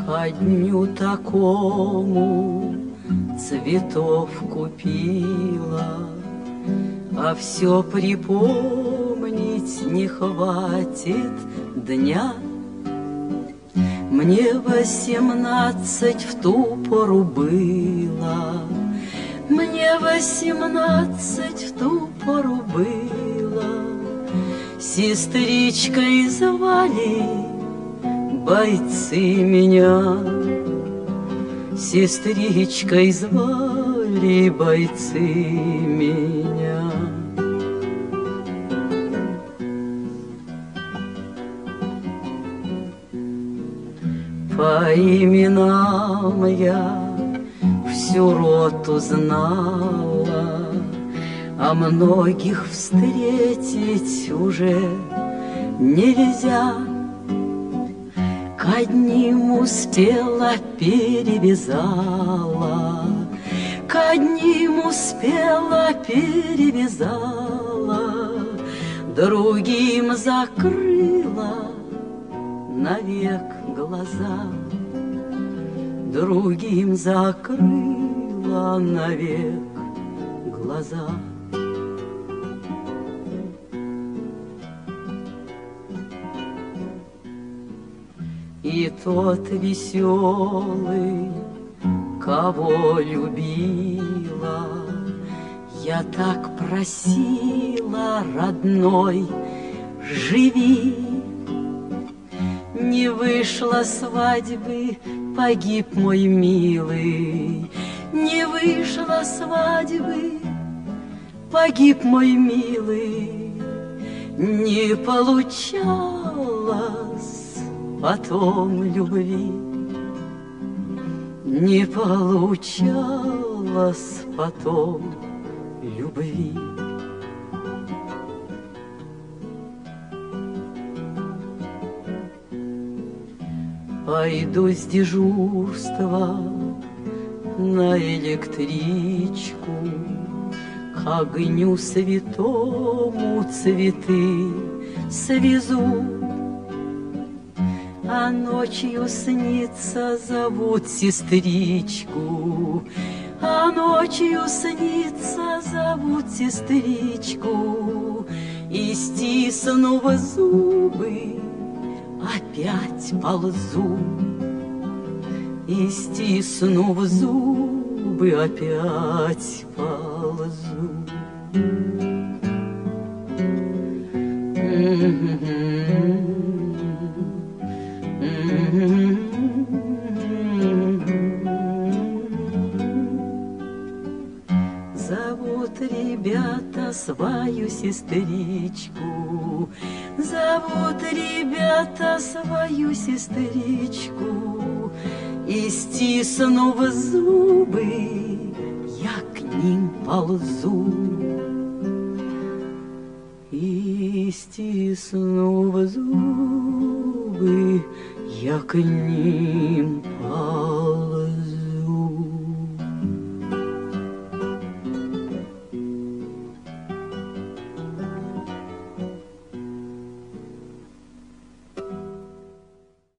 Ко дню такому цветов купила, а все припомнить не хватит дня. Мне 18 в ту пору было, мне 18 в ту пору было. Сестричкой звали бойцы меня, сестричкой звали бойцы меня. По именам я всю роту знала, а многих встретить уже нельзя. К одним успела, перевязала, к одним успела, перевязала, другим закрыла навек глаза, другим закрыла навек глаза. И тот веселый, кого любила, я так просила, родной, живи. Не вышло свадьбы, погиб мой милый, не вышло свадьбы, погиб мой милый. Не получалось потом любви, не получалось потом любви. Пойду с дежурства на электричку, к огню святому цветы свезу. А ночью снится, зовут сестричку, а ночью снится, зовут сестричку. И стиснув зубы, опять ползу, и стиснув зубы, опять ползу. Зовут ребята свою сестричку, зовут ребята свою сестричку, и стиснув зубы, я к ним ползу, и стиснув зубы, я к ним ползу.